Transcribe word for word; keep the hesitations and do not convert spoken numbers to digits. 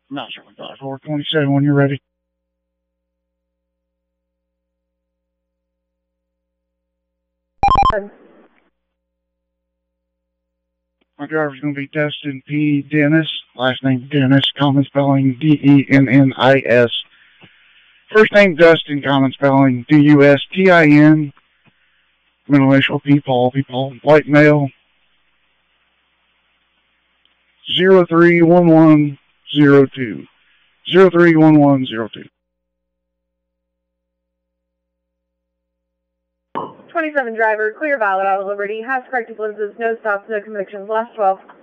Not seventy-five, four twenty-seven when you're ready. My driver's going to be Dustin P. Dennis. Last name Dennis. Common spelling D E N N I S. First name Dustin. Common spelling D U S T I N. Middle initial P. Paul. P. Paul. White male. Zero three one one zero two. Zero three one one zero two. twenty-seven driver, clear, valid, out of Liberty, has corrected lenses, no stops, no convictions, last twelve.